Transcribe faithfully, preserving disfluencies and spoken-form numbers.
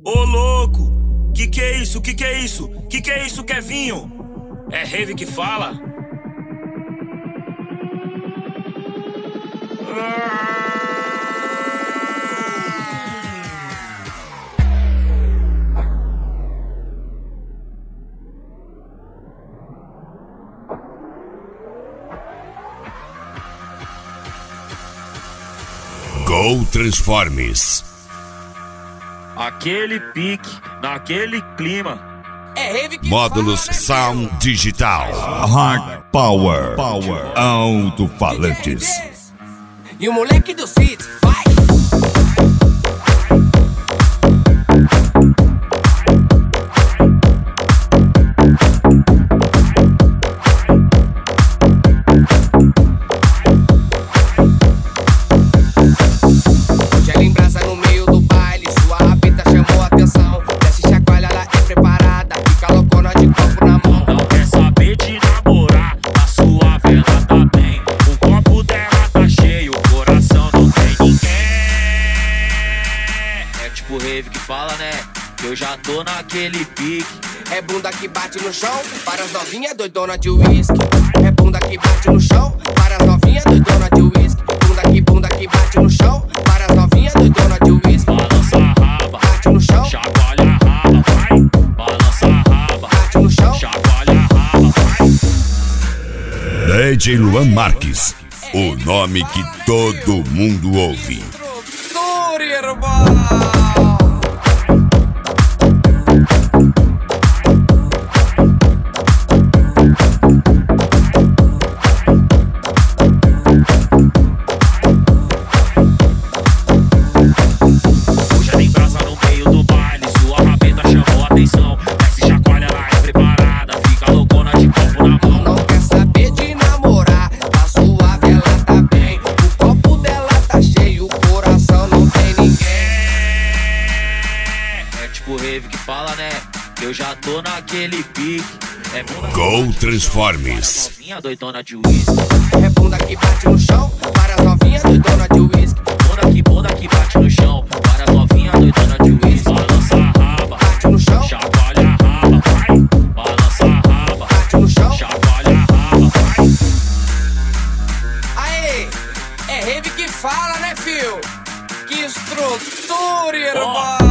Ô louco, que que é isso, que que é isso, que que é isso, Kevinho? É rave que fala? Go Transformes. Aquele pique, naquele clima. É rave que Módulos fala, né, Sound filho? Digital. Hard Power. Power. Alto-falantes. E o moleque do Cid, vai! Gela em brasa no meio do baile, sua rabita chamou a atenção. Desce chacoalha, ela é preparada, fica loucona de copo na mão. Não quer saber de namorar, a sua vela tá bem. O copo dela tá cheio, o coração não tem ninguém. É tipo rave que fala, né? Que eu já tô naquele pique. É bunda que bate no chão, para as novinhas doidona de uísque. É bunda que bate no chão, para as novinhas doidona de uísque. Bunda que bunda que bate no chão, para as novinhas doidona de uísque. Balança a raba, Bate no chão, chacoalha a raba, vai. Balança a raba, bate no chão. chacoalha a raba, vai. D J Luan Marques. O nome que todo mundo ouve. Instrutor, irmão. Hoje tem brasa no meio do baile, sua rabeta chamou a atenção. Desce chacoalha, ela é preparada, fica loucona de copo na mão. Não quer saber de namorar, tá suave, ela tá bem. O copo dela tá cheio, o coração não tem ninguém. É tipo rave que fala, né? Que eu já tô naquele pique. É bunda que Go bate Transformes. no novinha doidona de uísque. É bunda que bate no chão, para as novinhas doidona de uísque. Bunda que bunda que bate no chão. Para as novinha doidona de uísque. Balança a raba, Bate no chão, chacoalha a raba, vai. Balança a raba, bate no chão. chacoalha a raba, vai. Aê, é rave que fala, né, fio? Que estrutura, Ó. irmão.